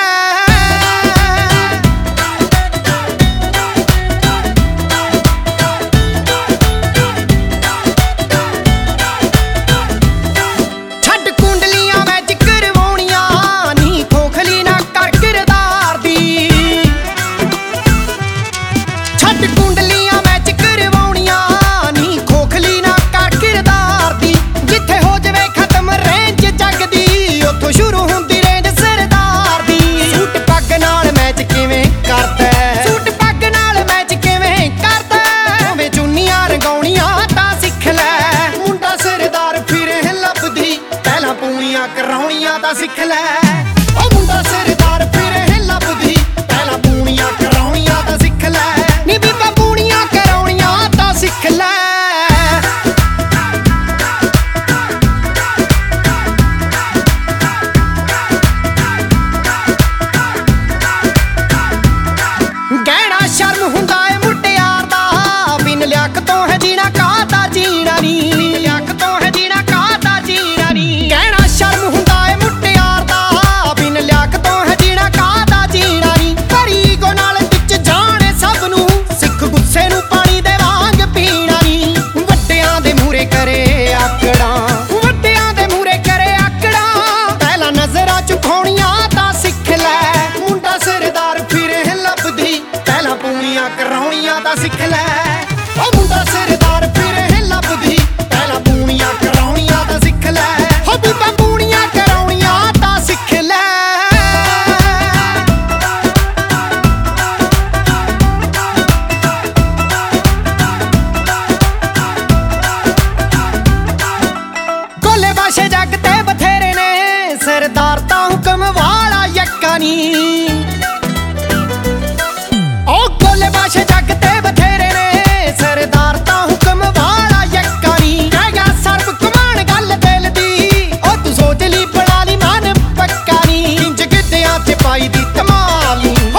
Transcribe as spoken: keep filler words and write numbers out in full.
कराउणियां तां सिख लै ओ मुंडा सिरदार फिरे लभदी पहला पूणियां कराउणियां तां सिख लै नी बीबा पूणियां कराउणियां तां सिख लै। गहना शर्म हुंदा ए मुटियार दा बिन लियाक तो है जीना काहदा जीना नी लियाक तो है जीना काहदा जीना नी गहना शर्म हुंदा ए मुटियार दा बिन लियाक तो है जीना काहदा जीना नी भरी गो नाल विच जाने सब नूं सिख गुस्से नूं पानी दे वांग पीना नी वड्डियां दे मूहरे करे आकड़ा वड्डियां दे मूहरे करे आकड़ा पहला नजरां झुकाउणियां तां सिख लै मुंडा सिरदार फिरे लभदी पहला पूणियां कराउणियां तां सिख लै ओ मुंडा सिरदार फिरे लभदी पहला पूणियां कराउणियां तां सिख लै हो बीबा पूणियां कराउणियां तां सिख लै। गोले बाशे जग ते बथेरे ने सरदार तां हुकम वाला यक्का नी ओ गोले बाशे जग ते बथेरे ने सरदार तां हुकम वाला यक्का नी कह गया सर्व कमान गल दिल दी ओ तू सोच ली बना ली मन पक्का नी इंज गिद्धियां च पाई दी धमाल नी